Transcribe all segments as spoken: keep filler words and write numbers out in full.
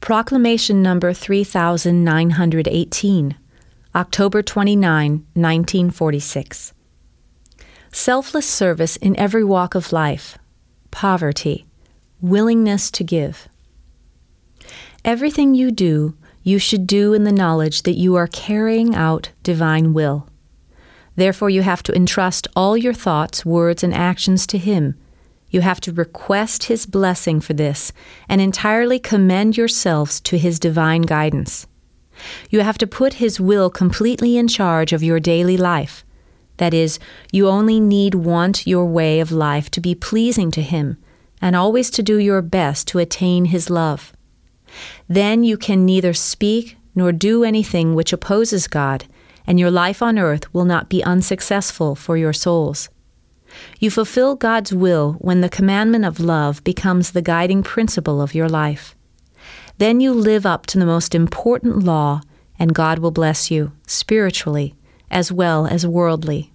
Proclamation number three thousand nine hundred eighteen, October twenty-ninth, nineteen forty-six. Selfless service in every walk of life, poverty, willingness to give. Everything you do, you should do in the knowledge that you are carrying out divine will. Therefore, you have to entrust all your thoughts, words, and actions to Him. You have to request His blessing for this and entirely commend yourselves to His divine guidance. You have to put His will completely in charge of your daily life. That is, you only need want your way of life to be pleasing to Him and always to do your best to attain His love. Then you can neither speak nor do anything which opposes God, and your life on earth will not be unsuccessful for your souls. You fulfill God's will when the commandment of love becomes the guiding principle of your life. Then you live up to the most important law, and God will bless you, spiritually as well as worldly.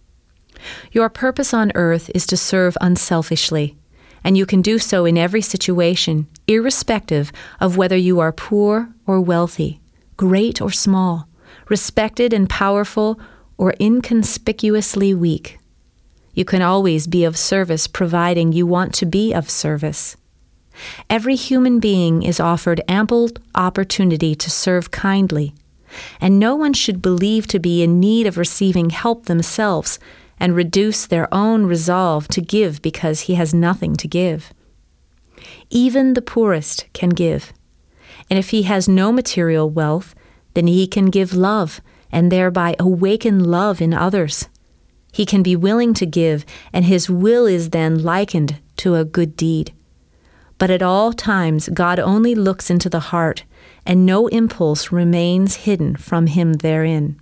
Your purpose on earth is to serve unselfishly, and you can do so in every situation, irrespective of whether you are poor or wealthy, great or small, respected and powerful, or inconspicuously weak. You can always be of service providing you want to be of service. Every human being is offered ample opportunity to serve kindly, and no one should believe to be in need of receiving help themselves and reduce their own resolve to give because he has nothing to give. Even the poorest can give, and if he has no material wealth, then he can give love and thereby awaken love in others. He can be willing to give, and his will is then likened to a good deed. But at all times, God only looks into the heart, and no impulse remains hidden from Him therein.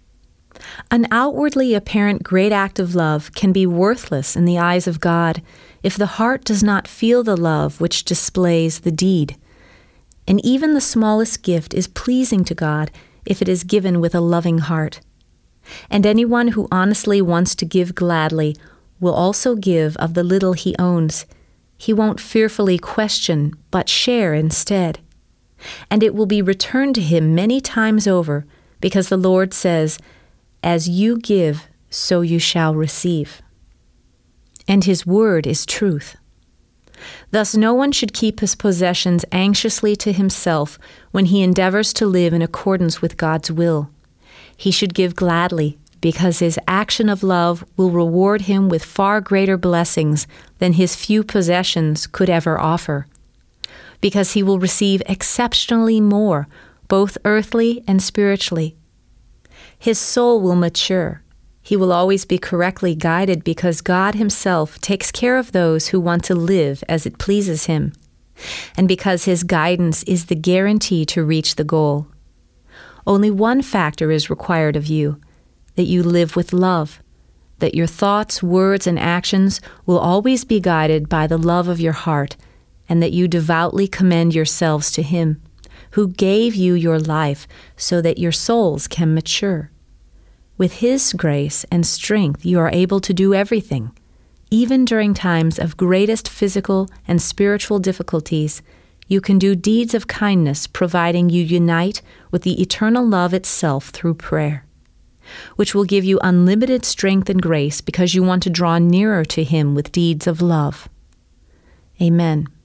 An outwardly apparent great act of love can be worthless in the eyes of God if the heart does not feel the love which displays the deed. And even the smallest gift is pleasing to God if it is given with a loving heart. And anyone who honestly wants to give gladly will also give of the little he owns. He won't fearfully question, but share instead. And it will be returned to him many times over, because the Lord says, "As you give, so you shall receive." And His word is truth. Thus no one should keep his possessions anxiously to himself when he endeavors to live in accordance with God's will. He should give gladly, because his action of love will reward him with far greater blessings than his few possessions could ever offer. Because he will receive exceptionally more, both earthly and spiritually. His soul will mature. He will always be correctly guided because God Himself takes care of those who want to live as it pleases Him, and because His guidance is the guarantee to reach the goal. Only one factor is required of you, that you live with love, that your thoughts, words, and actions will always be guided by the love of your heart, and that you devoutly commend yourselves to Him, who gave you your life so that your souls can mature. With His grace and strength you are able to do everything, even during times of greatest physical and spiritual difficulties. You can do deeds of kindness, providing you unite with the eternal love itself through prayer, which will give you unlimited strength and grace because you want to draw nearer to Him with deeds of love. Amen.